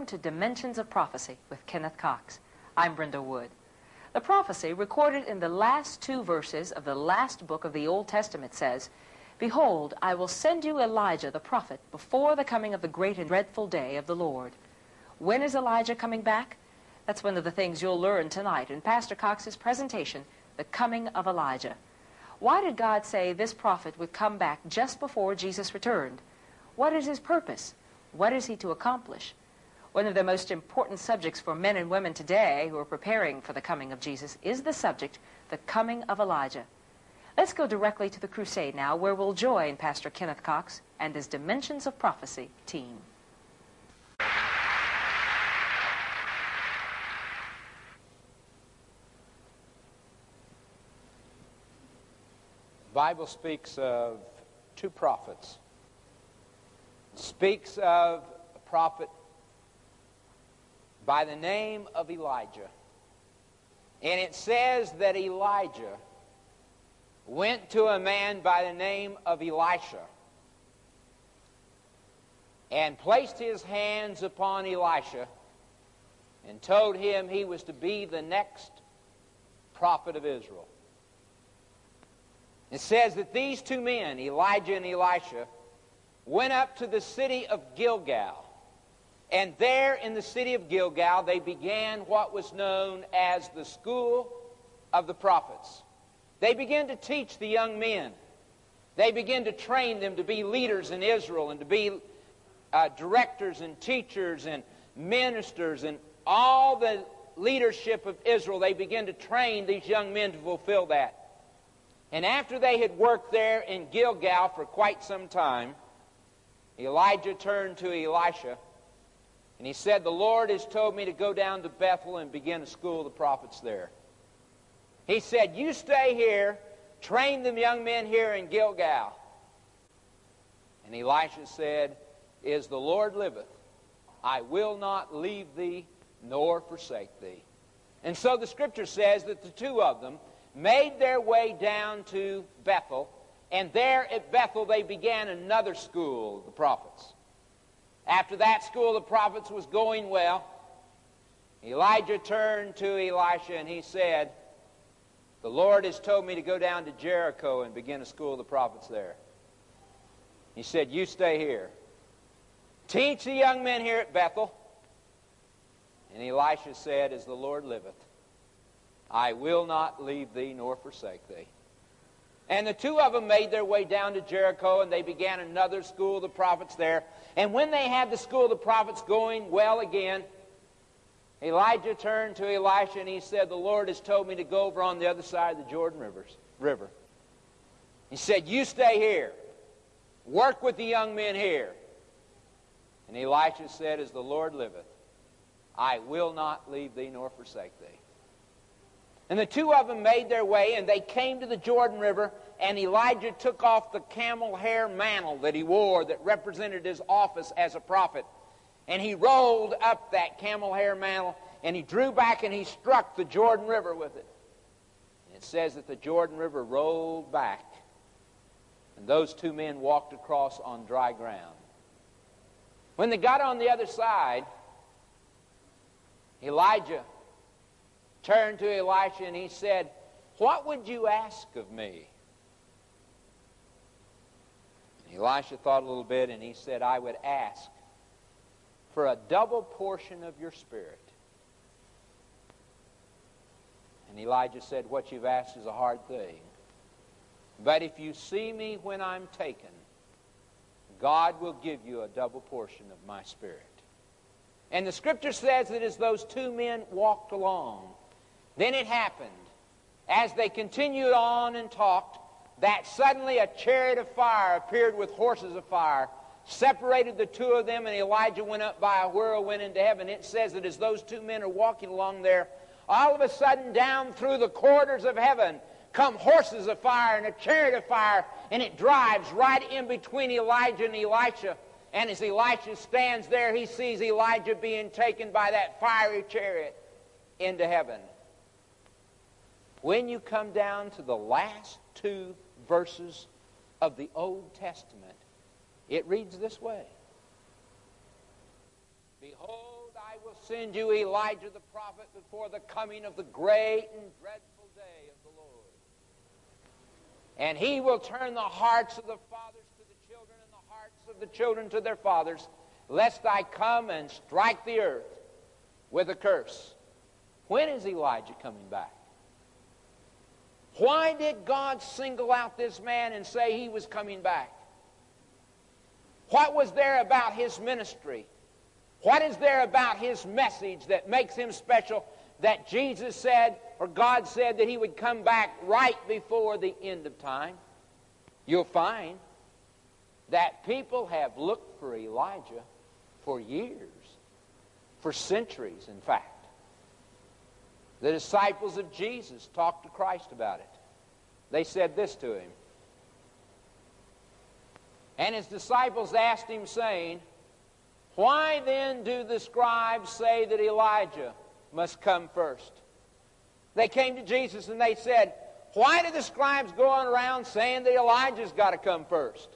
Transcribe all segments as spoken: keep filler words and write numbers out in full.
to Dimensions of Prophecy with Kenneth Cox. I'm Brenda Wood. The prophecy recorded in the last two verses of the last book of the Old Testament says, "Behold, I will send you Elijah the prophet before the coming of the great and dreadful day of the Lord." When is Elijah coming back? That's one of the things you'll learn tonight in Pastor Cox's presentation, The Coming of Elijah. Why did God say this prophet would come back just before Jesus returned? What is his purpose? What is he to accomplish? One of the most important subjects for men and women today who are preparing for the coming of Jesus is the subject, the coming of Elijah. Let's go directly to the crusade now, where we'll join Pastor Kenneth Cox and his Dimensions of Prophecy team. The Bible speaks of two prophets. It speaks of a prophet by the name of Elijah. And it says that Elijah went to a man by the name of Elisha and placed his hands upon Elisha and told him he was to be the next prophet of Israel. It says that these two men, Elijah and Elisha, went up to the city of Gilgal. And there in the city of Gilgal, they began what was known as the School of the Prophets. They began to teach the young men. They began to train them to be leaders in Israel and to be uh, directors and teachers and ministers and all the leadership of Israel. They began to train these young men to fulfill that. And after they had worked there in Gilgal for quite some time, Elijah turned to Elisha and he said, "The Lord has told me to go down to Bethel and begin a school of the prophets there." He said, "You stay here, train them young men here in Gilgal." And Elisha said, "As the Lord liveth, I will not leave thee nor forsake thee." And so the Scripture says that the two of them made their way down to Bethel, and there at Bethel they began another school of the prophets. After that school of the prophets was going well, Elijah turned to Elisha and he said, "The Lord has told me to go down to Jericho and begin a school of the prophets there." He said, "You stay here. Teach the young men here at Bethel." And Elisha said, "As the Lord liveth, I will not leave thee nor forsake thee." And the two of them made their way down to Jericho, and they began another school of the prophets there. And when they had the school of the prophets going well again, Elijah turned to Elisha and he said, "The Lord has told me to go over on the other side of the Jordan rivers, River." He said, "You stay here. Work with the young men here." And Elisha said, "As the Lord liveth, I will not leave thee nor forsake thee." And the two of them made their way, and they came to the Jordan River, and Elijah took off the camel hair mantle that he wore that represented his office as a prophet. And he rolled up that camel hair mantle, and he drew back and he struck the Jordan River with it. And it says that the Jordan River rolled back, and those two men walked across on dry ground. When they got on the other side, Elijah turned to Elisha and he said, "What would you ask of me?" And Elisha thought a little bit and he said, "I would ask for a double portion of your spirit." And Elijah said, "What you've asked is a hard thing. But if you see me when I'm taken, God will give you a double portion of my spirit." And the Scripture says that as those two men walked along, then it happened, as they continued on and talked, that suddenly a chariot of fire appeared with horses of fire, separated the two of them, and Elijah went up by a whirlwind into heaven. It says that as those two men are walking along there, all of a sudden down through the corridors of heaven come horses of fire and a chariot of fire, and it drives right in between Elijah and Elisha. And as Elisha stands there, he sees Elijah being taken by that fiery chariot into heaven. When you come down to the last two verses of the Old Testament, it reads this way: "Behold, will send you Elijah the prophet before the coming of the great and dreadful day of the Lord. And he will turn the hearts of the fathers to the children and the hearts of the children to their fathers, lest I come and strike the earth with a curse. When is Elijah coming back? Why did God single out this man and say he was coming back? What was there about his ministry? What is there about his message that makes him special, that Jesus said, or God said, that he would come back right before the end of time? You'll find that people have looked for Elijah for years, for centuries, in fact. The disciples of Jesus talked to Christ about it. They said this to him. And his disciples asked him, saying, why then do the scribes say that Elijah must come first? They came to Jesus and they said, why do the scribes go on around saying that Elijah's got to come first?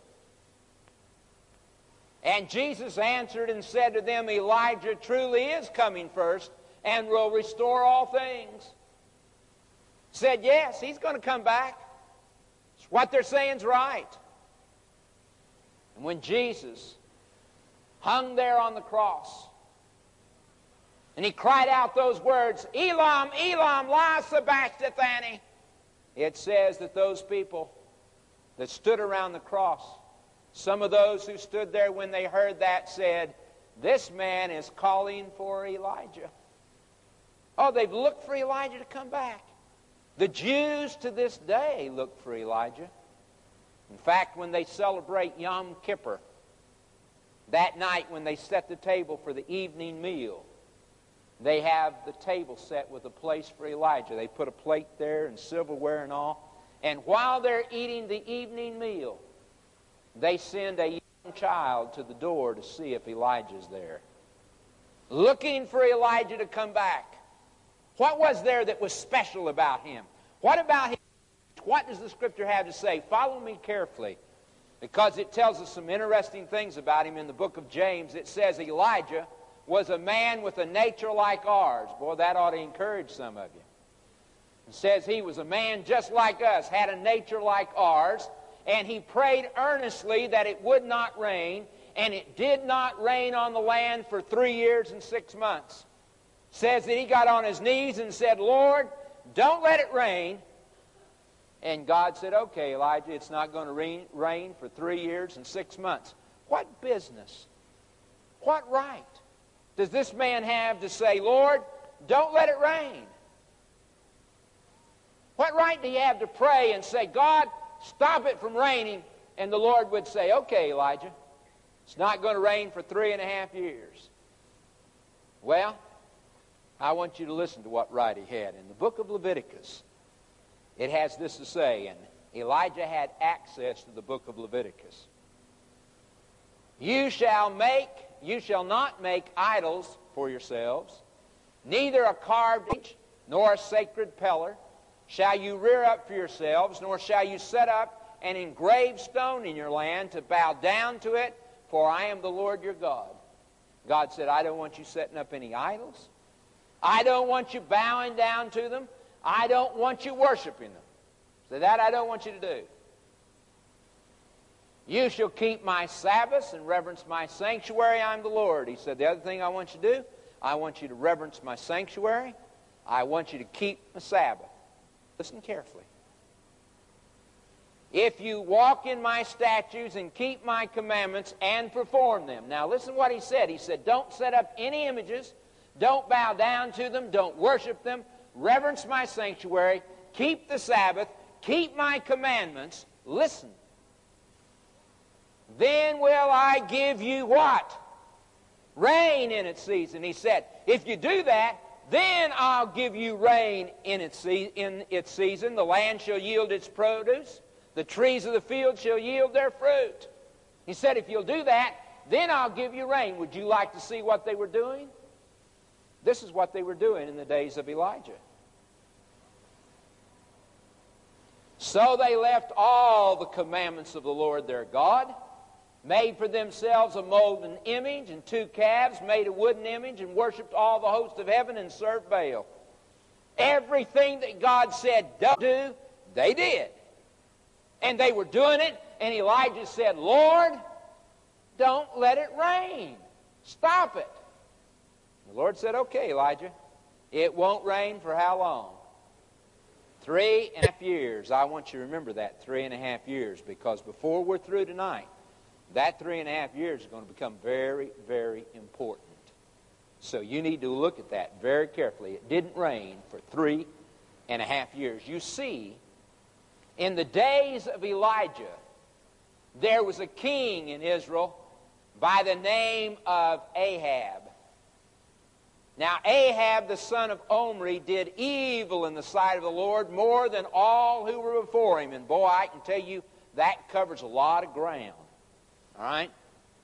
And Jesus answered and said to them, Elijah truly is coming first and will restore all things. Said, yes, he's going to come back. What they're saying is right. And when Jesus hung there on the cross, and he cried out those words, Elam, Elam, la sabachthani, it says that those people that stood around the cross, some of those who stood there when they heard that said, this man is calling for Elijah. Oh, they've looked for Elijah to come back. The Jews to this day look for Elijah. In fact, when they celebrate Yom Kippur, that night when they set the table for the evening meal, they have the table set with a place for Elijah. They put a plate there and silverware and all. And while they're eating the evening meal, they send a young child to the door to see if Elijah's there, looking for Elijah to come back. What was there that was special about him? What about him? What does the Scripture have to say? Follow me carefully, because it tells us some interesting things about him in the book of James. It says Elijah was a man with a nature like ours. Boy, that ought to encourage some of you. It says he was a man just like us, had a nature like ours, and he prayed earnestly that it would not rain, and it did not rain on the land for three years and six months. It says that he got on his knees and said, Lord, don't let it rain. And God said, okay, Elijah, it's not going to rain, rain for three years and six months. What business? What right does this man have to say, Lord, don't let it rain? What right do you have to pray and say, God, stop it from raining? And the Lord would say, okay, Elijah, it's not going to rain for three and a half years. Well, I want you to listen to what right he had. In the book of Leviticus, it has this to say, and Elijah had access to the book of Leviticus. You shall make, you shall not make idols for yourselves, neither a carved image nor a sacred pillar shall you rear up for yourselves, nor shall you set up an engraved stone in your land to bow down to it, for I am the Lord your God. God said, I don't want you setting up any idols. I don't want you bowing down to them. I don't want you worshiping them. So that I don't want you to do. You shall keep my Sabbaths and reverence my sanctuary. I'm the Lord. He said, the other thing I want you to do, I want you to reverence my sanctuary. I want you to keep my Sabbath. Listen carefully. If you walk in my statutes and keep my commandments and perform them. Now listen what he said. He said, don't set up any images. Don't bow down to them. Don't worship them. Reverence my sanctuary. Keep the Sabbath. Keep my commandments. Listen. Then will I give you what? Rain in its season. He said, if you do that, then I'll give you rain in its, se- in its season. The land shall yield its produce. The trees of the field shall yield their fruit. He said, if you'll do that, then I'll give you rain. Would you like to see what they were doing? This is what they were doing in the days of Elijah. So they left all the commandments of the Lord their God made for themselves a molten image and two calves, made a wooden image, and worshipped all the host of heaven and served Baal. Everything that God said don't do, they did. And they were doing it, and Elijah said, Lord, don't let it rain. Stop it. The Lord said, okay, Elijah, it won't rain for how long? Three and a half years. I want you to remember that, three and a half years, because before we're through tonight, that three and a half years is going to become very, very important. So you need to look at that very carefully. It didn't rain for three and a half years. You see, in the days of Elijah, there was a king in Israel by the name of Ahab. Now, Ahab, the son of Omri, did evil in the sight of the Lord more than all who were before him. And boy, I can tell you, that covers a lot of ground. All right?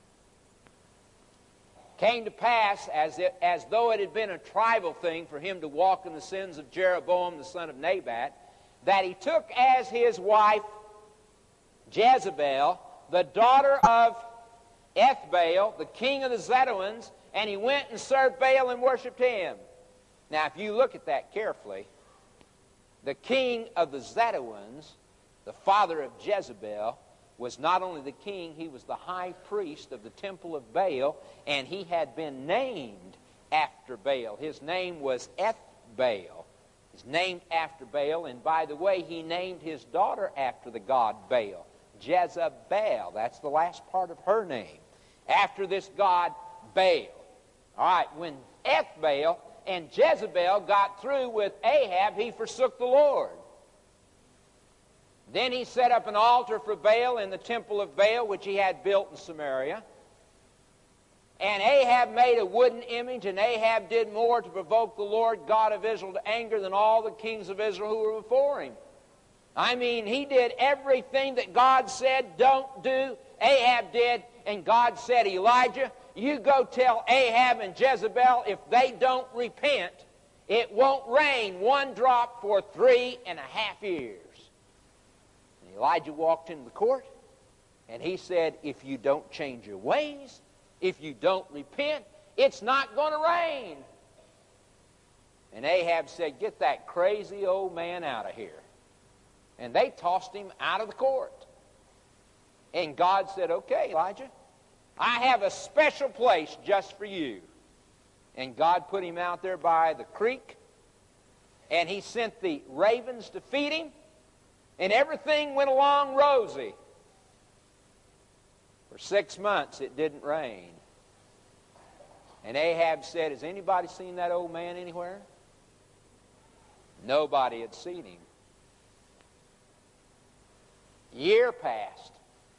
Came to pass, as, it, as though it had been a tribal thing for him to walk in the sins of Jeroboam, the son of Nebat, that he took as his wife Jezebel, the daughter of Ethbaal, the king of the Zidonians, and he went and served Baal and worshipped him. Now, if you look at that carefully, the king of the Zidonians, the father of Jezebel, was not only the king, he was the high priest of the temple of Baal, and he had been named after Baal. His name was Ethbaal. He's named after Baal, and by the way, he named his daughter after the god Baal, Jezebel. That's the last part of her name, after this god Baal. All right, when Ethbaal and Jezebel got through with Ahab, he forsook the Lord. Then he set up an altar for Baal in the temple of Baal, which he had built in Samaria. And Ahab made a wooden image, and Ahab did more to provoke the Lord God of Israel to anger than all the kings of Israel who were before him. I mean, he did everything that God said don't do, Ahab did, and God said, Elijah, you go tell Ahab and Jezebel if they don't repent, it won't rain one drop for three and a half years. Elijah walked into the court, and he said, if you don't change your ways, if you don't repent, it's not going to rain. And Ahab said, get that crazy old man out of here. And they tossed him out of the court. And God said, okay, Elijah, I have a special place just for you. And God put him out there by the creek, and he sent the ravens to feed him, and everything went along rosy. For six months it didn't rain. And Ahab said, has anybody seen that old man anywhere? Nobody had seen him. Year passed.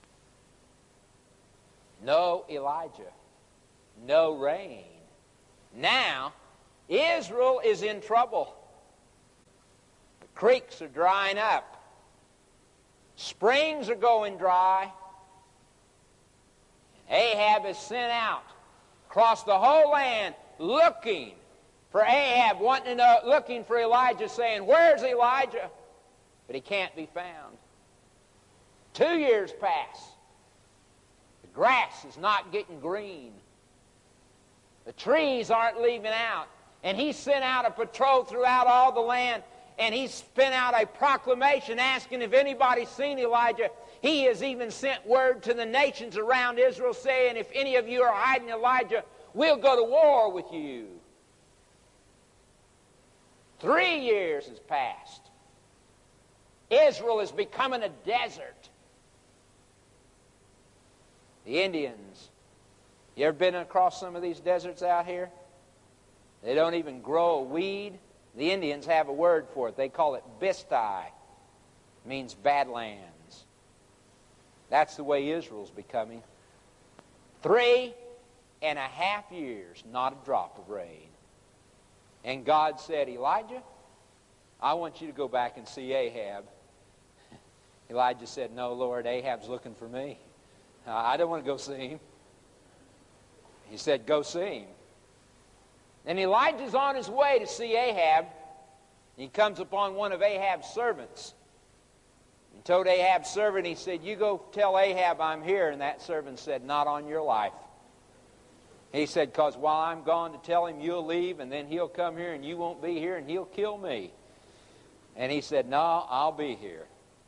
No Elijah. No rain. Now, Israel is in trouble. The creeks are drying up. Springs are going dry. Ahab is sent out across the whole land looking for Ahab, wanting to know, looking for Elijah, saying, where's Elijah? But he can't be found. Two years pass. The grass is not getting green. The trees aren't leaving out. And he sent out a patrol throughout all the land, and he sent out a proclamation asking if anybody's seen Elijah. He has even sent word to the nations around Israel saying, if any of you are hiding Elijah, we'll go to war with you. Three years has passed. Israel is becoming a desert. The Indians, you ever been across some of these deserts out here? They don't even grow a weed. The Indians have a word for it. They call it Bistai. It means badlands. That's the way Israel's becoming. Three and a half years, not a drop of rain. And God said, Elijah, I want you to go back and see Ahab. Elijah said, no, Lord, Ahab's looking for me. I don't want to go see him. He said, go see him. And Elijah's on his way to see Ahab. He comes upon one of Ahab's servants. And told Ahab's servant, he said, you go tell Ahab I'm here. And that servant said, not on your life. He said, because while I'm gone to tell him you'll leave, and then he'll come here and you won't be here and he'll kill me. And he said, no, I'll be here.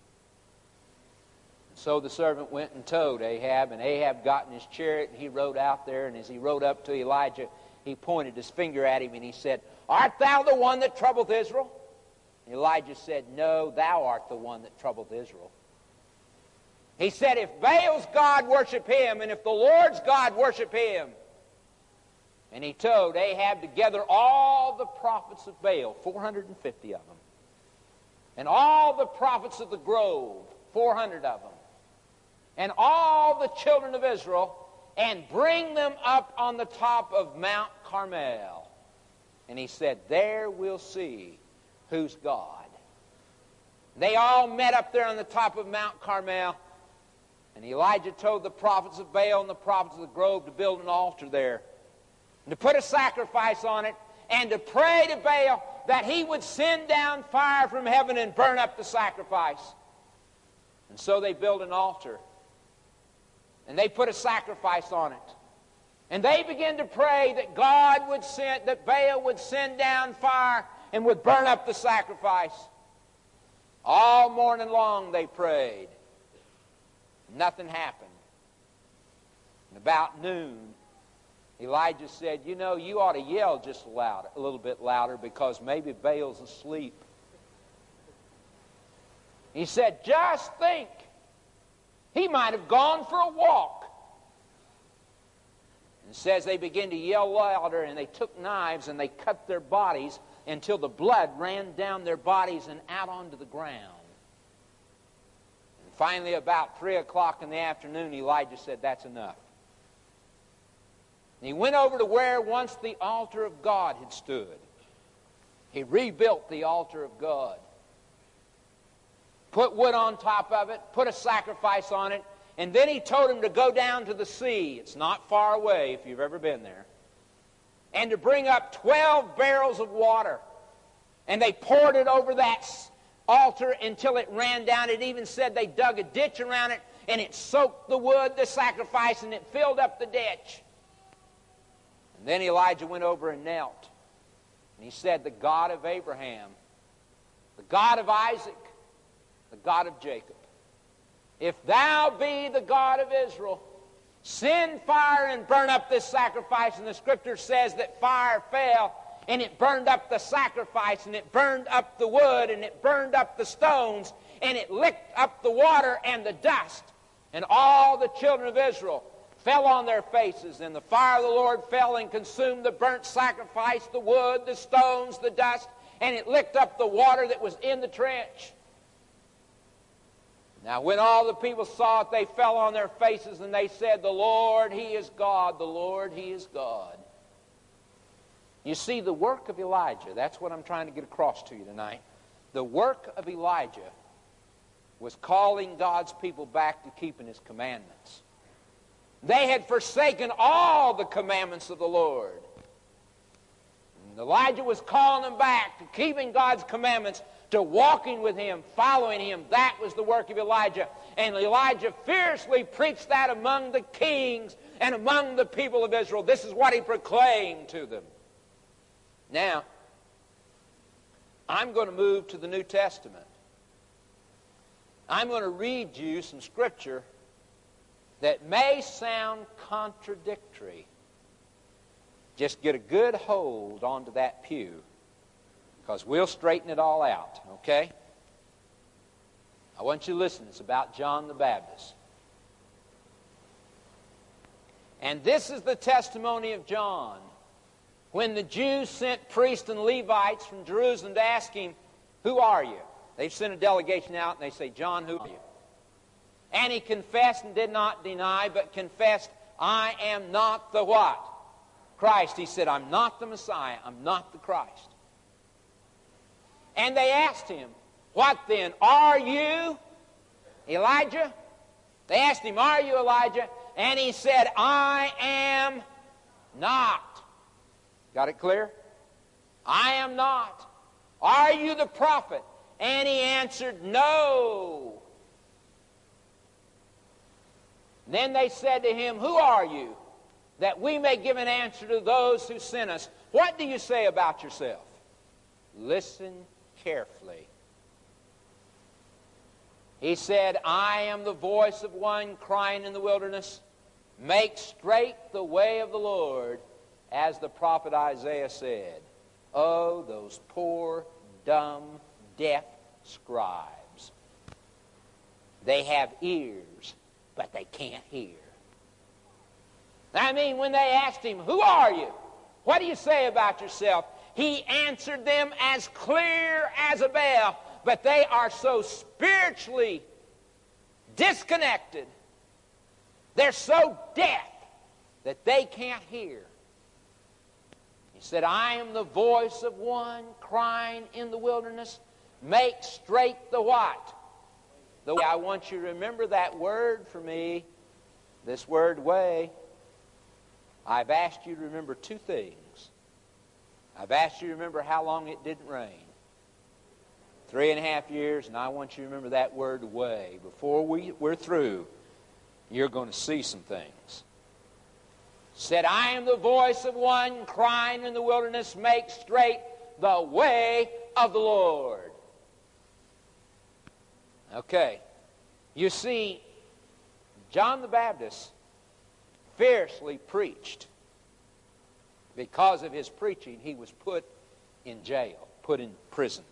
So the servant went and told Ahab, and Ahab got in his chariot and he rode out there, and as he rode up to Elijah, he pointed his finger at him and he said, art thou the one that troubleth Israel? And Elijah said, no, thou art the one that troubleth Israel. He said, if Baal's God, worship him, and if the Lord's God, worship him. And he told Ahab to gather all the prophets of Baal, four hundred fifty of them, and all the prophets of the grove, four hundred of them, and all the children of Israel, and bring them up on the top of Mount Carmel. And he said, there we'll see who's God. They all met up there on the top of Mount Carmel, and Elijah told the prophets of Baal and the prophets of the grove to build an altar there, and to put a sacrifice on it, and to pray to Baal that he would send down fire from heaven and burn up the sacrifice. And so they built an altar, and they put a sacrifice on it. And they began to pray that God would send, that Baal would send down fire and would burn up the sacrifice. All morning long they prayed. Nothing happened. And about noon, Elijah said, you know, you ought to yell just loud, a little bit louder, because maybe Baal's asleep. He said, just think, he might have gone for a walk. And it says they began to yell louder, and they took knives and they cut their bodies until the blood ran down their bodies and out onto the ground. And finally, about three o'clock in the afternoon, Elijah said, that's enough. And he went over to where once the altar of God had stood. He rebuilt the altar of God. Put wood on top of it, put a sacrifice on it, and then he told him to go down to the sea. It's not far away if you've ever been there. And to bring up twelve barrels of water. And they poured it over that altar until it ran down. It even said they dug a ditch around it, and it soaked the wood, the sacrifice, and it filled up the ditch. And then Elijah went over and knelt. And he said, the God of Abraham, the God of Isaac, the God of Jacob, if thou be the God of Israel, send fire and burn up this sacrifice. And the scripture says that fire fell, and it burned up the sacrifice, and it burned up the wood, and it burned up the stones, and it licked up the water and the dust. And all the children of Israel fell on their faces, and the fire of the Lord fell and consumed the burnt sacrifice, the wood, the stones, the dust, and it licked up the water that was in the trench. Now, when all the people saw it, they fell on their faces, and they said, the Lord, He is God, the Lord, He is God. You see, the work of Elijah, that's what I'm trying to get across to you tonight. The work of Elijah was calling God's people back to keeping His commandments. They had forsaken all the commandments of the Lord. And Elijah was calling them back to keeping God's commandments, to walking with Him, following Him. That was the work of Elijah. And Elijah fiercely preached that among the kings and among the people of Israel. This is what he proclaimed to them. Now, I'm going to move to the New Testament. I'm going to read you some scripture that may sound contradictory. Just get a good hold onto that pew, because we'll straighten it all out, okay? I want you to listen. It's about John the Baptist. And this is the testimony of John. When the Jews sent priests and Levites from Jerusalem to ask him, who are you? They sent a delegation out and they say, John, who are you? And he confessed and did not deny, but confessed, I am not the what? Christ. He said, I'm not the Messiah. I'm not the Christ. And they asked him, what then? Are you Elijah? They asked him, are you Elijah? And he said, I am not. Got it clear? I am not. Are you the prophet? And he answered, no. Then they said to him, Who are you? That we may give an answer to those who sent us. What do you say about yourself? Listen carefully. He said, I am the voice of one crying in the wilderness, make straight the way of the Lord, as the prophet Isaiah said. Oh, those poor, dumb, deaf scribes. They have ears, but they can't hear. I mean, when they asked him, Who are you? What do you say about yourself? He answered them as clear as a bell. But they are so spiritually disconnected. They're so deaf that they can't hear. He said, I am the voice of one crying in the wilderness, make straight the what? The way. I want you to remember that word for me, this word way. I've asked you to remember two things. I've asked you to remember how long it didn't rain. Three and a half years, and I want you to remember that word way. Before we, we're through, you're going to see some things. Said, I am the voice of one crying in the wilderness, make straight the way of the Lord. Okay. You see, John the Baptist fiercely preached. Because of his preaching, he was put in jail, put in prison.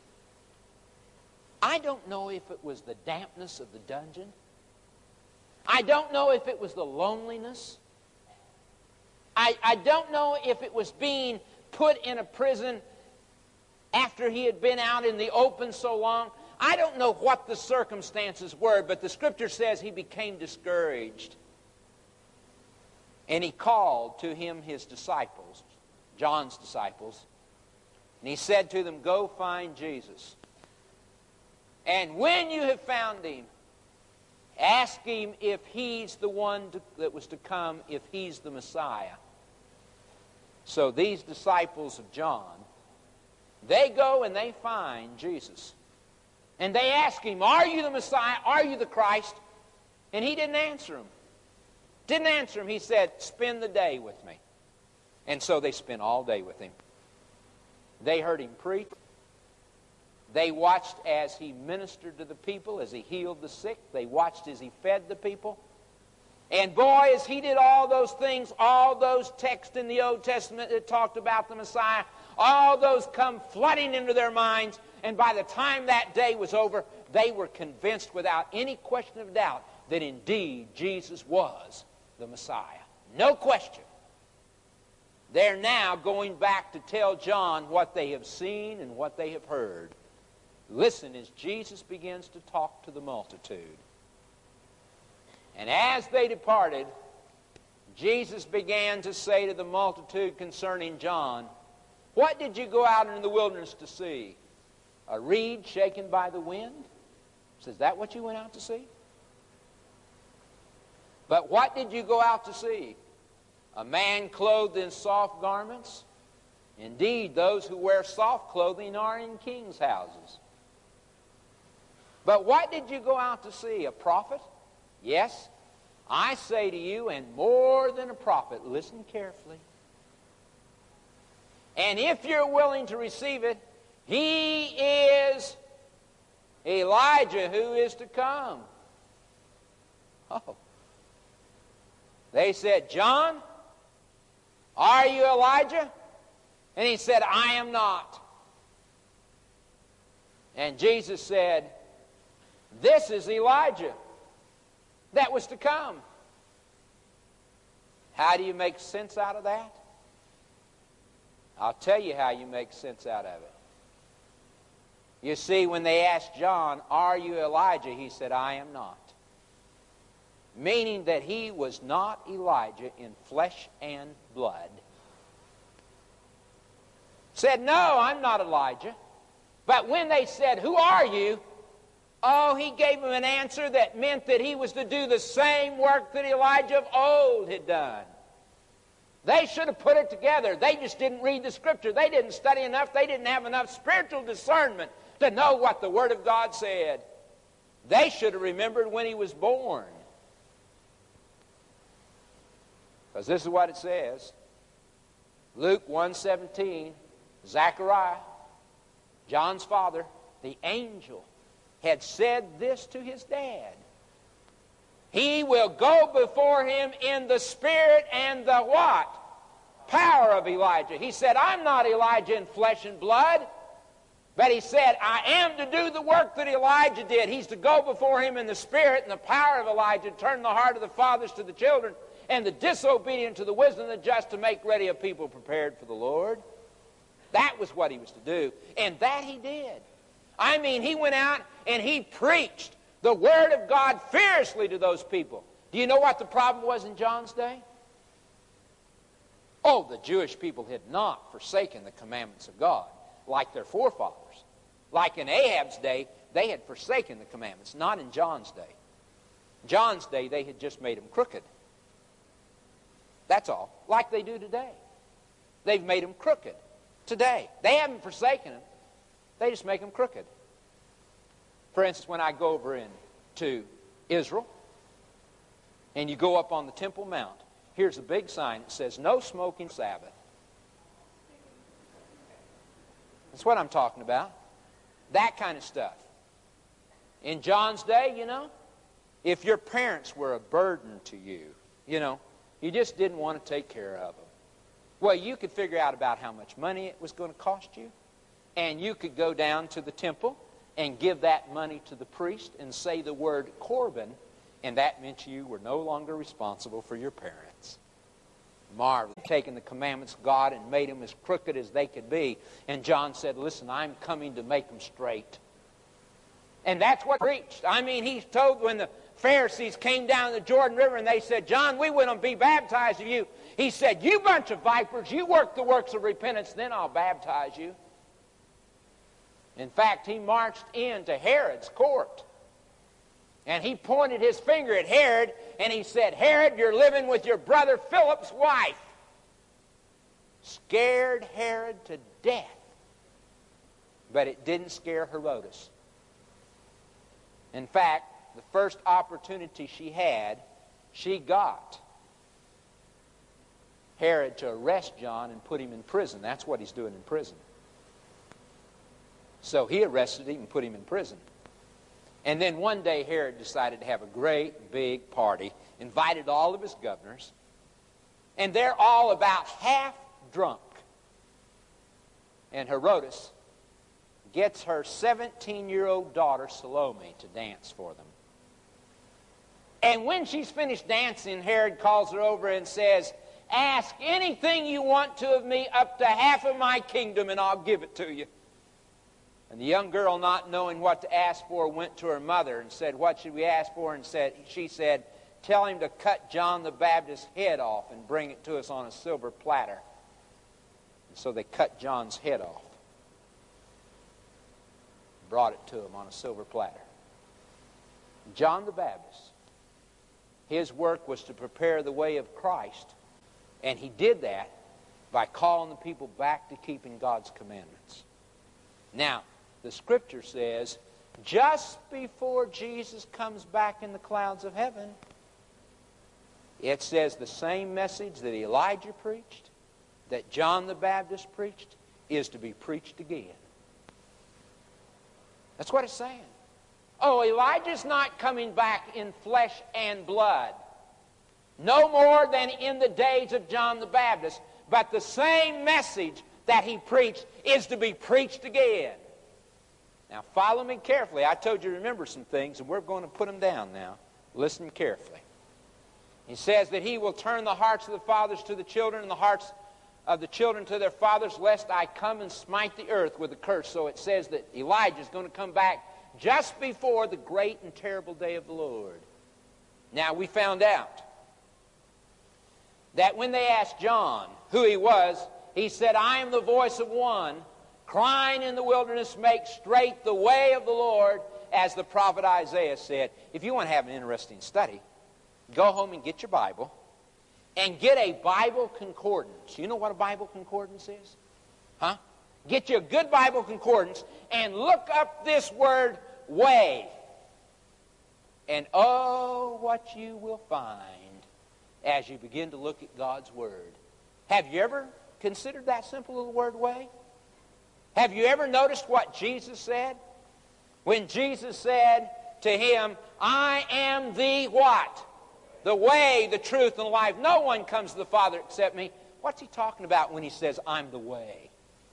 I don't know if it was the dampness of the dungeon. I don't know if it was the loneliness. I, I don't know if it was being put in a prison after he had been out in the open so long. I don't know what the circumstances were, but the Scripture says he became discouraged. And he called to him his disciples, John's disciples, and he said to them, Go find Jesus. And when you have found him, ask him if he's the one to, that was to come, if he's the Messiah. So these disciples of John, they go and they find Jesus. And they ask him, Are you the Messiah? Are you the Christ? And he didn't answer them. Didn't answer him. He said, Spend the day with me. And so they spent all day with him. They heard him preach. They watched as he ministered to the people, as he healed the sick. They watched as he fed the people. And boy, as he did all those things, all those texts in the Old Testament that talked about the Messiah, all those come flooding into their minds. And by the time that day was over, they were convinced without any question of doubt that indeed Jesus was the Messiah. No question. They're now going back to tell John what they have seen and what they have heard. Listen as Jesus begins to talk to the multitude. And as they departed, Jesus began to say to the multitude concerning John, What did you go out into the wilderness to see? A reed shaken by the wind? Is that what you went out to see? But what did you go out to see? A man clothed in soft garments? Indeed, those who wear soft clothing are in kings' houses. But what did you go out to see? A prophet? Yes, I say to you, and more than a prophet. Listen carefully. And if you're willing to receive it, he is Elijah who is to come. Oh. They said, John, are you Elijah? And he said, I am not. And Jesus said, This is Elijah that was to come. How do you make sense out of that? I'll tell you how you make sense out of it. You see, when they asked John, Are you Elijah? He said, I am not. Meaning that he was not Elijah in flesh and blood. Said, No, I'm not Elijah. But when they said, Who are you? Oh, he gave them an answer that meant that he was to do the same work that Elijah of old had done. They should have put it together. They just didn't read the Scripture. They didn't study enough. They didn't have enough spiritual discernment to know what the Word of God said. They should have remembered when he was born. Because this is what it says. Luke one seventeen, Zechariah, John's father, the angel, had said this to his dad. He will go before him in the spirit and the what? Power of Elijah. He said, I'm not Elijah in flesh and blood. But he said, I am to do the work that Elijah did. He's to go before him in the spirit and the power of Elijah, turn the heart of the fathers to the children, and the disobedient to the wisdom of the just, to make ready a people prepared for the Lord. That was what he was to do. And that he did. I mean, he went out and he preached the Word of God fiercely to those people. Do you know what the problem was in John's day? Oh, the Jewish people had not forsaken the commandments of God like their forefathers. Like in Ahab's day, they had forsaken the commandments. Not in John's day. John's day, they had just made them crooked. That's all. Like they do today. They've made them crooked today. They haven't forsaken them. They just make them crooked. For instance, when I go over into Israel, and you go up on the Temple Mount, here's a big sign that says, no smoking Sabbath. That's what I'm talking about. That kind of stuff. In John's day, you know, if your parents were a burden to you, you know, you just didn't want to take care of them. Well, you could figure out about how much money it was going to cost you, and you could go down to the temple and give that money to the priest and say the word Corban, and that meant you were no longer responsible for your parents. Marvelous. Taken the commandments of God and made them as crooked as they could be. And John said, listen, I'm coming to make them straight. And that's what he preached. I mean, he told when the Pharisees came down the Jordan River and they said, John, we wouldn't be baptized of you. He said, you bunch of vipers, you work the works of repentance, then I'll baptize you. In fact, he marched into Herod's court. And he pointed his finger at Herod, and he said, Herod, you're living with your brother Philip's wife. Scared Herod to death. But it didn't scare Herodes. In fact, the first opportunity she had, she got Herod to arrest John and put him in prison. That's what he's doing in prison. So he arrested him and put him in prison. And then one day Herod decided to have a great big party, invited all of his governors, and they're all about half drunk. And Herodes gets her seventeen-year-old daughter Salome to dance for them. And when she's finished dancing, Herod calls her over and says, ask anything you want to of me, up to half of my kingdom, and I'll give it to you. And the young girl, not knowing what to ask for, went to her mother and said, what should we ask for? And said, she said, tell him to cut John the Baptist's head off and bring it to us on a silver platter. And so they cut John's head off. Brought it to him on a silver platter. John the Baptist, his work was to prepare the way of Christ. And he did that by calling the people back to keeping God's commandments. Now, the Scripture says, just before Jesus comes back in the clouds of heaven, it says the same message that Elijah preached, that John the Baptist preached, is to be preached again. That's what it's saying. Oh, Elijah's not coming back in flesh and blood. No more than in the days of John the Baptist. But the same message that he preached is to be preached again. Now, follow me carefully. I told you to remember some things, and we're going to put them down now. Listen carefully. He says that he will turn the hearts of the fathers to the children and the hearts of the children to their fathers, lest I come and smite the earth with a curse. So it says that Elijah is going to come back just before the great and terrible day of the Lord. Now, we found out that when they asked John who he was, he said, I am the voice of one crying in the wilderness, make straight the way of the Lord, as the prophet Isaiah said. If you want to have an interesting study, go home and get your Bible and get a Bible concordance. You know what a Bible concordance is? Huh? Get you a good Bible concordance and look up this word, way. And oh, what you will find as you begin to look at God's Word. Have you ever considered that simple little word, way? Have you ever noticed what Jesus said? When Jesus said to him, I am the what? The way, the truth, and the life. No one comes to the Father except me. What's he talking about when he says, I'm the way?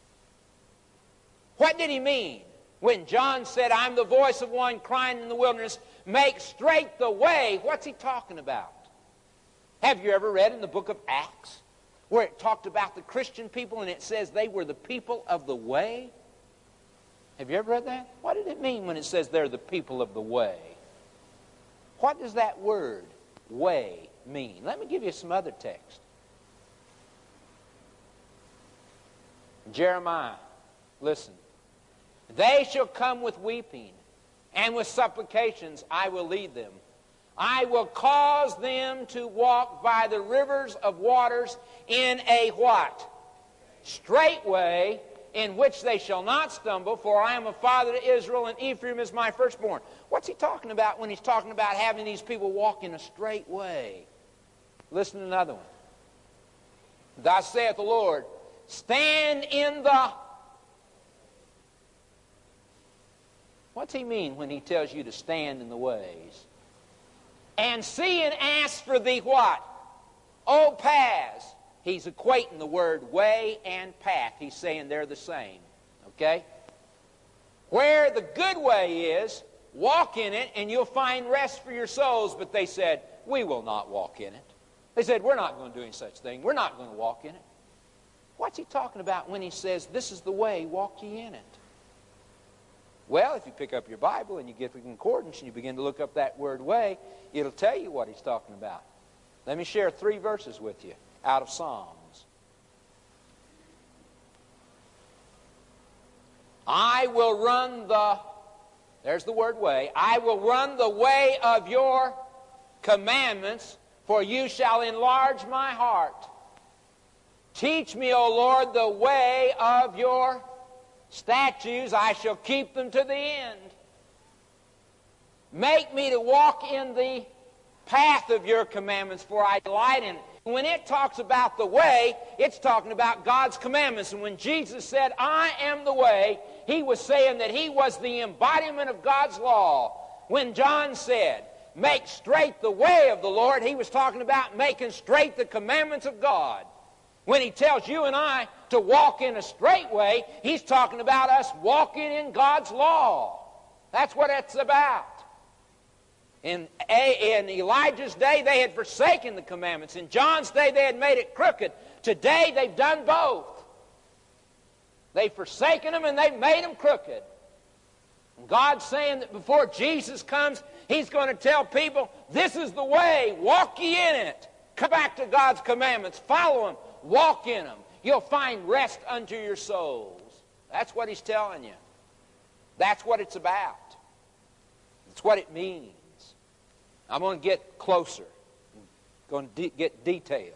What did he mean when John said, I'm the voice of one crying in the wilderness, make straight the way? What's he talking about? Have you ever read in the book of Acts where it talked about the Christian people and it says they were the people of the way? Have you ever read that? What did it mean when it says they're the people of the way? What does that word, way, mean? Let me give you some other text. Jeremiah, listen. They shall come with weeping, and with supplications I will lead them. I will cause them to walk by the rivers of waters in a what? Straight way, in which they shall not stumble, for I am a father to Israel, and Ephraim is my firstborn. What's he talking about when he's talking about having these people walk in a straight way? Listen to another one. Thus saith the Lord, stand in the... What's he mean when he tells you to stand in the ways? And see and ask for the what? Old paths. He's equating the word way and path. He's saying they're the same. Okay? Where the good way is, walk in it and you'll find rest for your souls. But they said, we will not walk in it. They said, we're not going to do any such thing. We're not going to walk in it. What's he talking about when he says, this is the way, walk ye in it? Well, if you pick up your Bible and you get the concordance and you begin to look up that word way, it'll tell you what he's talking about. Let me share three verses with you out of Psalms. I will run the, there's the word way, I will run the way of your commandments, for you shall enlarge my heart. Teach me, O Lord, the way of your statutes, I shall keep them to the end. Make me to walk in the path of your commandments, for I delight in it. When it talks about the way, it's talking about God's commandments. And when Jesus said, I am the way, he was saying that he was the embodiment of God's law. When John said, make straight the way of the Lord, he was talking about making straight the commandments of God. When he tells you and I to walk in a straight way, he's talking about us walking in God's law. That's what it's about. In, in Elijah's day, they had forsaken the commandments. In John's day, they had made it crooked. Today, they've done both. They've forsaken them and they've made them crooked. And God's saying that before Jesus comes, he's going to tell people, this is the way, walk ye in it. Come back to God's commandments, follow them, walk in them. You'll find rest unto your souls. That's what he's telling you. That's what it's about. That's what it means. I'm going to get closer. I'm going to de- get detailed.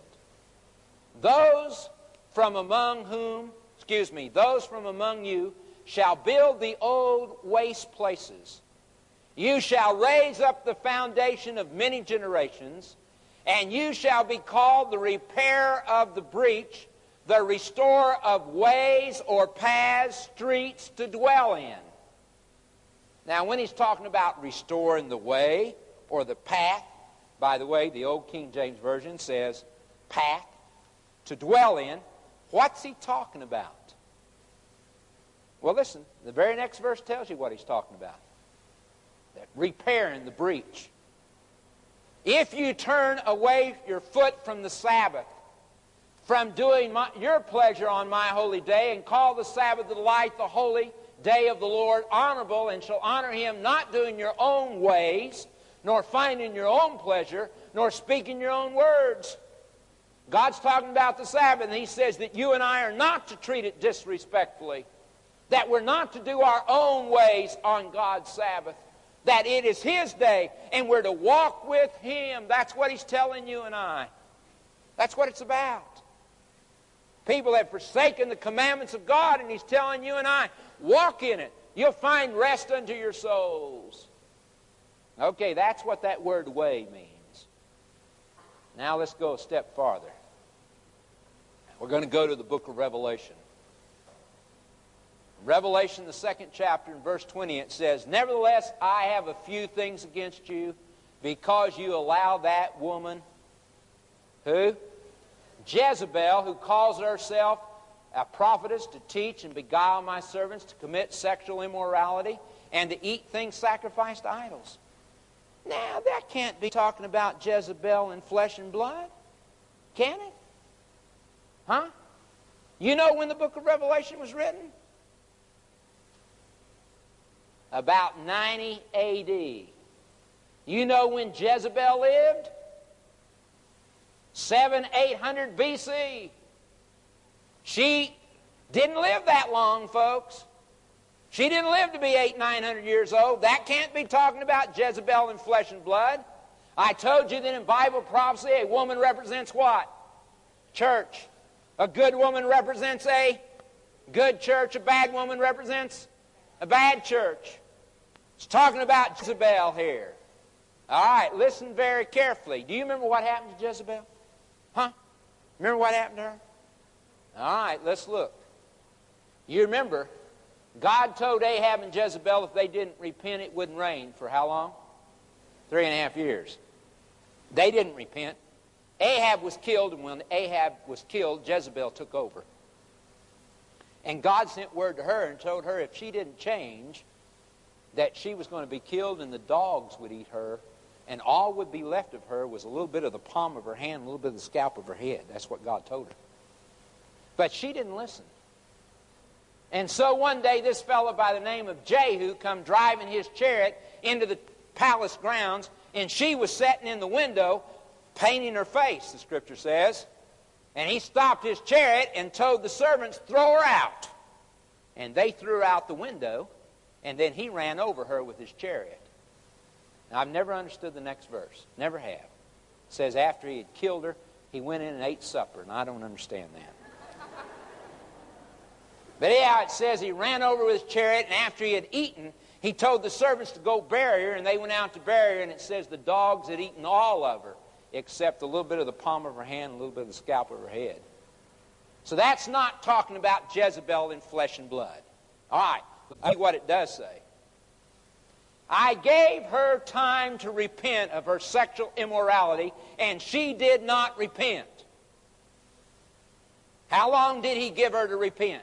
Those from among whom, excuse me, those from among you shall build the old waste places. You shall raise up the foundation of many generations, and you shall be called the repairer of the breach, the restorer of ways or paths, streets to dwell in. Now, when he's talking about restoring the way or the path, by the way, the old King James Version says path, to dwell in, what's he talking about? Well, listen, the very next verse tells you what he's talking about. That repairing the breach. If you turn away your foot from the Sabbath, from doing my, your pleasure on my holy day, and call the Sabbath the delight, the holy day of the Lord, honorable, and shall honor him, not doing your own ways, nor finding your own pleasure, nor speaking your own words. God's talking about the Sabbath, and he says that you and I are not to treat it disrespectfully, that we're not to do our own ways on God's Sabbath, that it is his day, and we're to walk with him. That's what he's telling you and I. That's what it's about. People have forsaken the commandments of God, and he's telling you and I, walk in it. You'll find rest unto your souls. Okay, that's what that word way means. Now let's go a step farther. We're going to go to the book of Revelation. Revelation, the second chapter, in verse twenty, it says, "Nevertheless, I have a few things against you, because you allow that woman," who? "Jezebel, who calls herself a prophetess, to teach and beguile my servants to commit sexual immorality and to eat things sacrificed to idols." Now, that can't be talking about Jezebel in flesh and blood, can it? Huh? You know when the book of Revelation was written? About ninety A D You know when Jezebel lived? Seven, eight hundred B C She didn't live that long, folks. She didn't live to be eight, nine hundred years old. That can't be talking about Jezebel in flesh and blood. I told you that in Bible prophecy, a woman represents what? Church. A good woman represents a good church. A bad woman represents a bad church. It's talking about Jezebel here. All right, listen very carefully. Do you remember what happened to Jezebel? Huh? Remember what happened to her? All right, let's look. You remember, God told Ahab and Jezebel if they didn't repent, it wouldn't rain for how long? Three and a half years. They didn't repent. Ahab was killed, and when Ahab was killed, Jezebel took over. And God sent word to her and told her if she didn't change, that she was going to be killed and the dogs would eat her, and all would be left of her was a little bit of the palm of her hand, a little bit of the scalp of her head. That's what God told her. But she didn't listen. And so one day this fellow by the name of Jehu come driving his chariot into the palace grounds, and she was sitting in the window painting her face, the scripture says. And he stopped his chariot and told the servants, throw her out. And they threw her out the window, and then he ran over her with his chariot. Now, I've never understood the next verse. Never have. It says after he had killed her, he went in and ate supper, and I don't understand that. But anyhow, it says he ran over with his chariot, and after he had eaten, he told the servants to go bury her, and they went out to bury her, and it says the dogs had eaten all of her, except a little bit of the palm of her hand, a little bit of the scalp of her head. So that's not talking about Jezebel in flesh and blood. All right, let's see what it does say. I gave her time to repent of her sexual immorality, and she did not repent. How long did he give her to repent?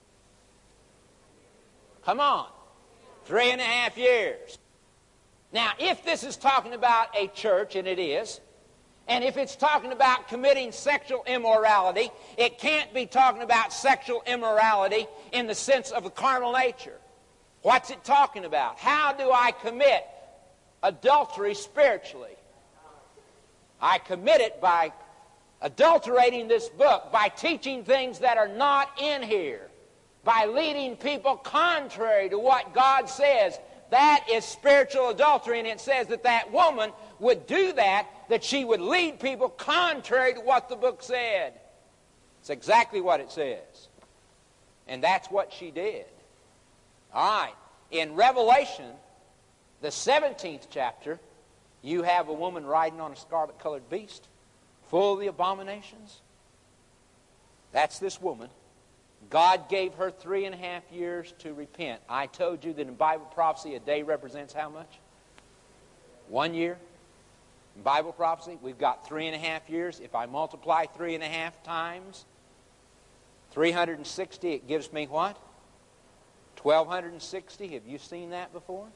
Come on. Three and a half years. Now, if this is talking about a church, and it is, and if it's talking about committing sexual immorality, it can't be talking about sexual immorality in the sense of the carnal nature. What's it talking about? How do I commit adultery spiritually? I commit it by adulterating this book, by teaching things that are not in here, by leading people contrary to what God says. That is spiritual adultery, and it says that that woman would do that, that she would lead people contrary to what the book said. It's exactly what it says. And that's what she did. All right. In Revelation, the seventeenth chapter, you have a woman riding on a scarlet-colored beast, full of the abominations. That's this woman. God gave her three and a half years to repent. I told you that in Bible prophecy, a day represents how much? One year. In Bible prophecy, we've got three and a half years. If I multiply three and a half times three hundred sixty, it gives me what? twelve sixty. Have you seen that before?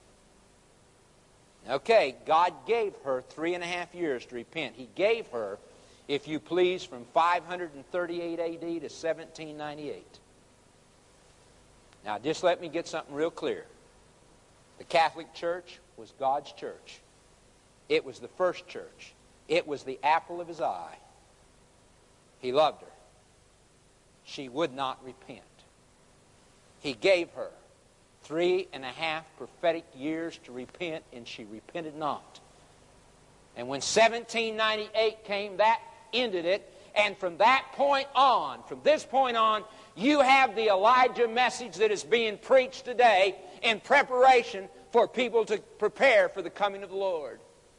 Okay, God gave her three and a half years to repent. He gave her, if you please, from five hundred thirty-eight A D to seventeen ninety-eight. Now, just let me get something real clear. The Catholic Church was God's church. It was the first church. It was the apple of his eye. He loved her. She would not repent. He gave her three and a half prophetic years to repent, and she repented not. And when seventeen ninety-eight came, that ended it. And from that point on, from this point on, you have the Elijah message that is being preached today in preparation for people to prepare for the coming of the Lord.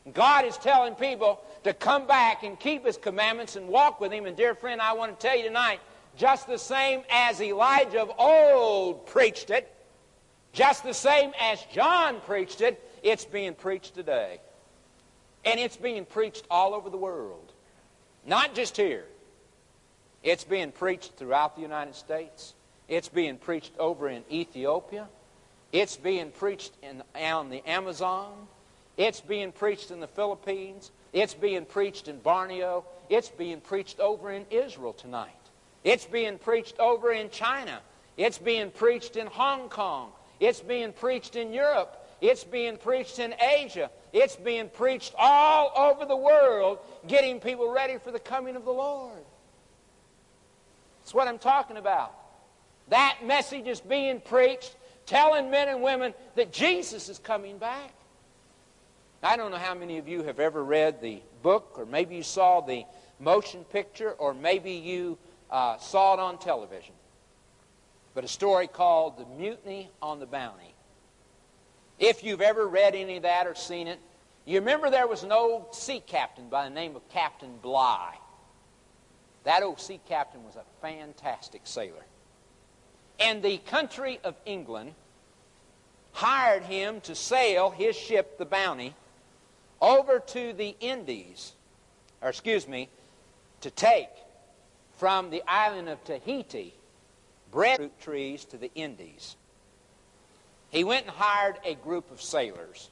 God is telling people to come back and keep His commandments and walk with Him. And dear friend, I want to tell you tonight, just the same as Elijah of old preached it, just the same as John preached it, it's being preached today. And it's being preached all over the world. Not just here. It's being preached throughout the United States. It's being preached over in Ethiopia. It's being preached in, on the Amazon. It's being preached in the Philippines. It's being preached in Borneo. It's being preached over in Israel tonight. It's being preached over in China. It's being preached in Hong Kong. It's being preached in Europe. It's being preached in Asia. It's being preached all over the world, getting people ready for the coming of the Lord. That's what I'm talking about. That message is being preached, telling men and women that Jesus is coming back. I don't know how many of you have ever read the book, or maybe you saw the motion picture, or maybe you uh, saw it on television. But a story called The Mutiny on the Bounty. If you've ever read any of that or seen it, you remember there was an old sea captain by the name of Captain Bligh. That old sea captain was a fantastic sailor. And the country of England hired him to sail his ship, the Bounty, over to the Indies, or excuse me, to take from the island of Tahiti breadfruit trees to the Indies. He went and hired a group of sailors.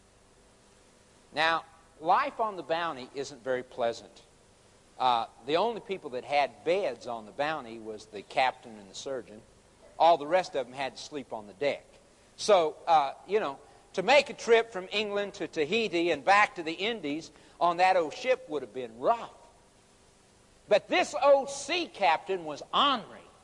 Now, life on the Bounty isn't very pleasant. Uh, the only people that had beds on the Bounty was the captain and the surgeon. All the rest of them had to sleep on the deck. So, uh, you know, to make a trip from England to Tahiti and back to the Indies on that old ship would have been rough. But this old sea captain was ornery.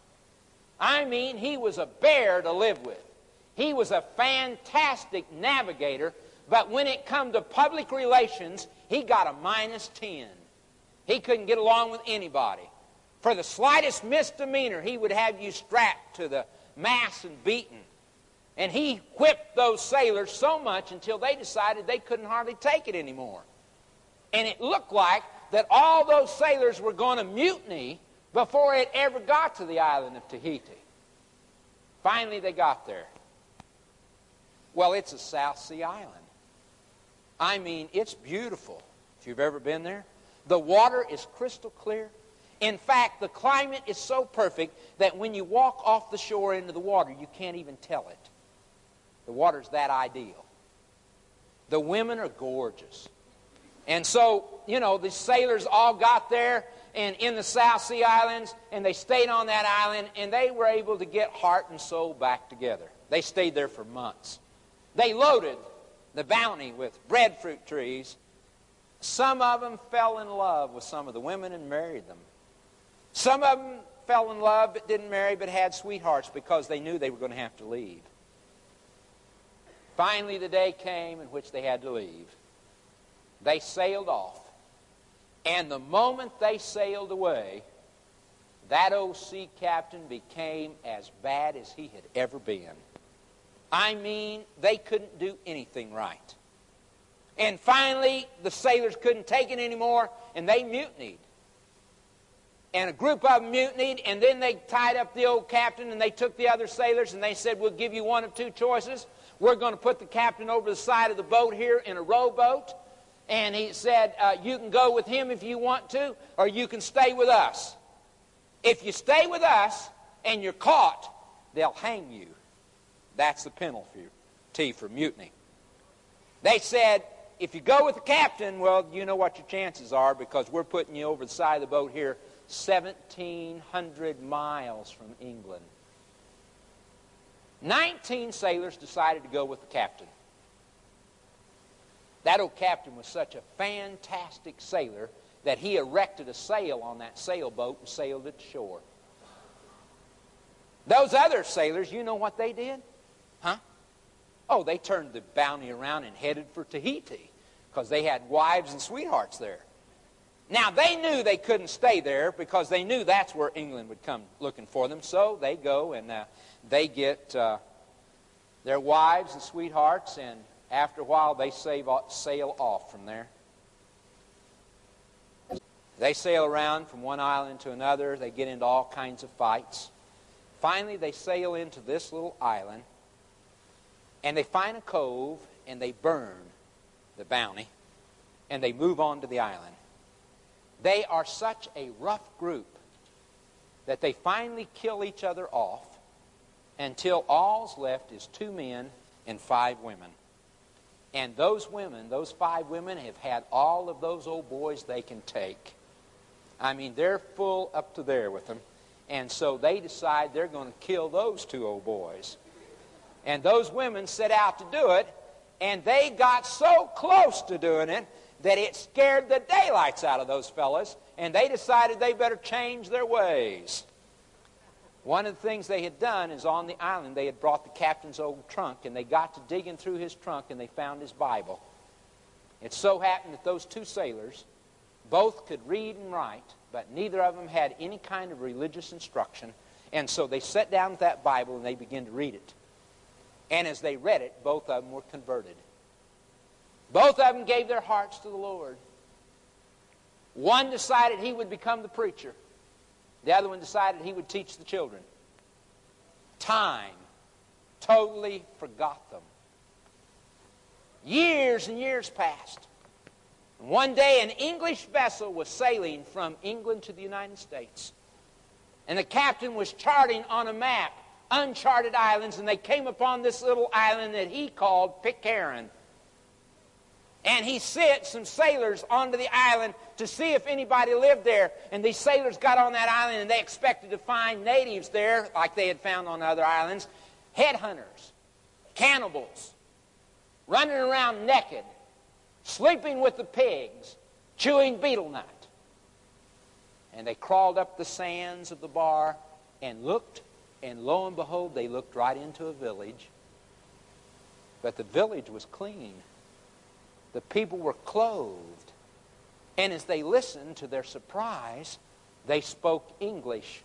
I mean, he was a bear to live with. He was a fantastic navigator, but when it come to public relations, he got a minus ten. He couldn't get along with anybody. For the slightest misdemeanor, he would have you strapped to the mast and beaten. And he whipped those sailors so much until they decided they couldn't hardly take it anymore. And it looked like that all those sailors were going to mutiny before it ever got to the island of Tahiti. Finally, they got there. Well, it's a South Sea island. I mean, it's beautiful. If you've ever been there, the water is crystal clear. In fact, the climate is so perfect that when you walk off the shore into the water, you can't even tell it. The water's that ideal. The women are gorgeous. And so, you know, the sailors all got there and in the South Sea Islands, and they stayed on that island, and they were able to get heart and soul back together. They stayed there for months. They loaded the Bounty with breadfruit trees. Some of them fell in love with some of the women and married them. Some of them fell in love but didn't marry but had sweethearts because they knew they were going to have to leave. Finally, the day came in which they had to leave. They sailed off. And the moment they sailed away, that old sea captain became as bad as he had ever been. I mean, they couldn't do anything right. And finally, the sailors couldn't take it anymore, and they mutinied. And a group of them mutinied, and then they tied up the old captain, and they took the other sailors, and they said, we'll give you one of two choices. We're going to put the captain over the side of the boat here in a rowboat. And he said, uh, you can go with him if you want to, or you can stay with us. If you stay with us and you're caught, they'll hang you. That's the penalty for mutiny. They said, if you go with the captain, well, you know what your chances are because we're putting you over the side of the boat here seventeen hundred miles from England. nineteen sailors decided to go with the captain. That old captain was such a fantastic sailor that he erected a sail on that sailboat and sailed it to shore. Those other sailors, you know what they did? Huh? Oh, they turned the Bounty around and headed for Tahiti because they had wives and sweethearts there. Now, they knew they couldn't stay there because they knew that's where England would come looking for them. So they go and uh, they get uh, their wives and sweethearts and after a while, they sail off from there. They sail around from one island to another. They get into all kinds of fights. Finally, they sail into this little island, and they find a cove, and they burn the bounty, and they move on to the island. They are such a rough group that they finally kill each other off until all's left is two men and five women. And those women, those five women, have had all of those old boys they can take. I mean, they're full up to there with them. And so they decide they're going to kill those two old boys. And those women set out to do it, and they got so close to doing it that it scared the daylights out of those fellas, and they decided they better change their ways. One of the things they had done is on the island they had brought the captain's old trunk, and they got to digging through his trunk, and they found his Bible. It so happened that those two sailors both could read and write, but neither of them had any kind of religious instruction, and so they sat down with that Bible and they began to read it. And as they read it, both of them were converted. Both of them gave their hearts to the Lord. One decided he would become the preacher. The other one decided he would teach the children. Time totally forgot them. Years and years passed. And one day an English vessel was sailing from England to the United States. And the captain was charting on a map uncharted islands, and they came upon this little island that he called Pitcairn. And he sent some sailors onto the island to see if anybody lived there. And these sailors got on that island, and they expected to find natives there, like they had found on other islands, headhunters, cannibals, running around naked, sleeping with the pigs, chewing betel nut. And they crawled up the sands of the bar and looked, and lo and behold, they looked right into a village. But the village was clean. The people were clothed. And as they listened, to their surprise, they spoke English.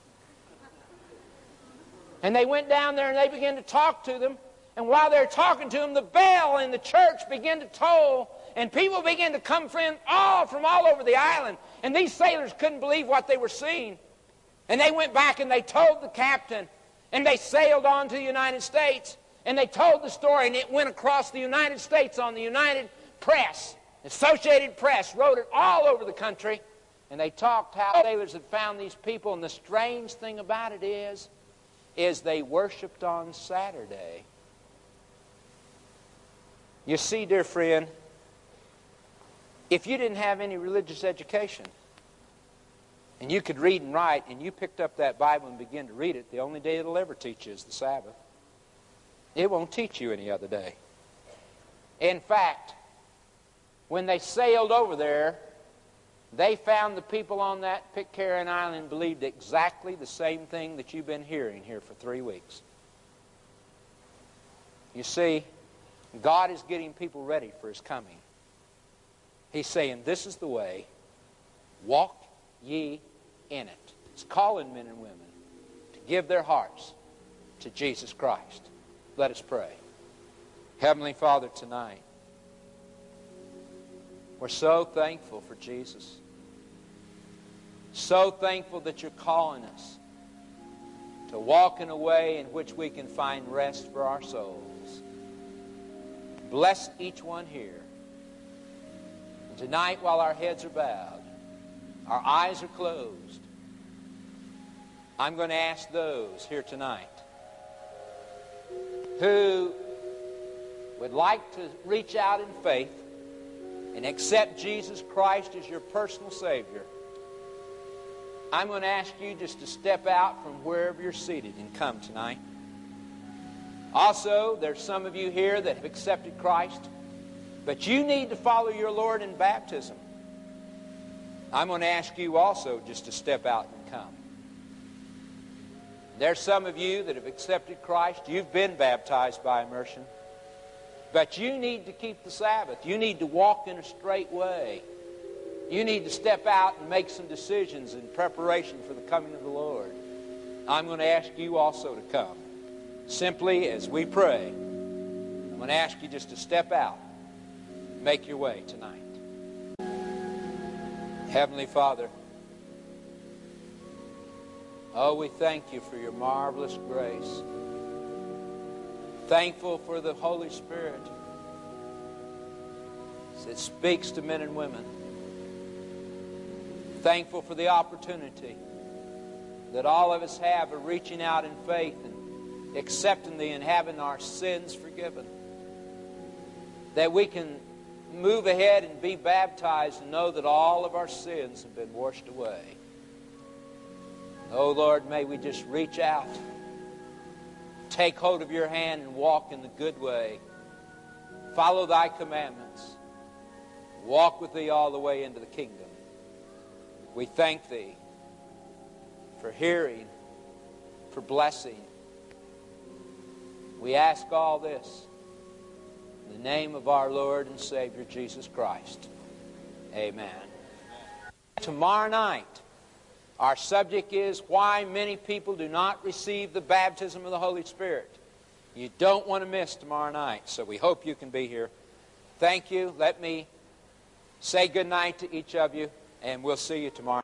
And they went down there and they began to talk to them. And while they were talking to them, the bell in the church began to toll. And people began to come from all, from all over the island. And these sailors couldn't believe what they were seeing. And they went back and they told the captain. And they sailed on to the United States. And they told the story, and it went across the United States on the United Press. Associated Press wrote it all over the country. And they talked how sailors had found these people. And the strange thing about it is, is they worshiped on Saturday. You see, dear friend, if you didn't have any religious education, and you could read and write, and you picked up that Bible and began to read it, the only day it'll ever teach you is the Sabbath. It won't teach you any other day. In fact, when they sailed over there, they found the people on that Pitcairn Island believed exactly the same thing that you've been hearing here for three weeks. You see, God is getting people ready for His coming. He's saying, this is the way, walk ye in it. He's calling men and women to give their hearts to Jesus Christ. Let us pray. Heavenly Father, tonight, we're so thankful for Jesus. So thankful that you're calling us to walk in a way in which we can find rest for our souls. Bless each one here. And tonight, while our heads are bowed, our eyes are closed, I'm going to ask those here tonight who would like to reach out in faith and accept Jesus Christ as your personal Savior. I'm going to ask you just to step out from wherever you're seated and come tonight. Also, there's some of you here that have accepted Christ, but you need to follow your Lord in baptism. I'm going to ask you also just to step out and come. There's some of you that have accepted Christ. You've been baptized by immersion. But you need to keep the Sabbath. You need to walk in a straight way. You need to step out and make some decisions in preparation for the coming of the Lord. I'm going to ask you also to come. Simply as we pray, I'm going to ask you just to step out, make your way tonight. Heavenly Father, oh, we thank you for your marvelous grace. Thankful for the Holy Spirit that speaks to men and women. Thankful for the opportunity that all of us have of reaching out in faith and accepting Thee and having our sins forgiven. That we can move ahead and be baptized and know that all of our sins have been washed away. Oh Lord, may we just reach out, take hold of your hand and walk in the good way. Follow Thy commandments. Walk with Thee all the way into the kingdom. We thank Thee for hearing, for blessing. We ask all this in the name of our Lord and Savior, Jesus Christ. Amen. Tomorrow night, our subject is why many people do not receive the baptism of the Holy Spirit. You don't want to miss tomorrow night, so we hope you can be here. Thank you. Let me say good night to each of you, and we'll see you tomorrow.